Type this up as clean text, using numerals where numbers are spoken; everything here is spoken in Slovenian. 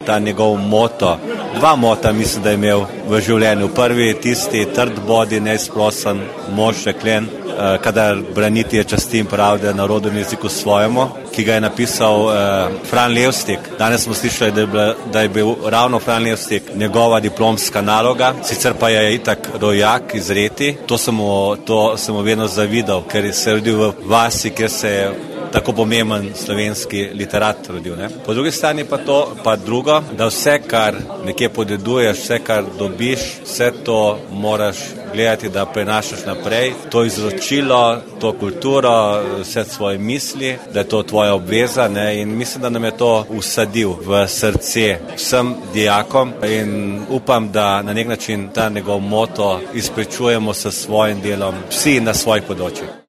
ta njegov moto. Dva mota mislim, da je imel v življenju. Prvi je tisti trd bodi, neizprosen mož reklen, kadar braniti je časti in pravde narodu in jeziku svojemu, ki ga je napisal Fran Levstik. Danes smo slišali, da je bil ravno Fran Levstik njegova diplomska naloga, sicer pa je itak rojak iz Reti. To sem mu vedno zavidal, ker se je rodil v vasi, kjer se je tako pomemben slovenski literat rodil. Ne? Po drugi strani pa drugo, da vse, kar nekje podeduješ, vse, kar dobiš, vse to moraš gledati, da prenašaš naprej. To izročilo, to kulturo, vse svoje misli, da je to tvoja obveza, ne? In mislim, da nam je to usadil v srce vsem dijakom in upam, da na nek način ta njegov moto izpričujemo s svojim delom vsi na svojih področjih.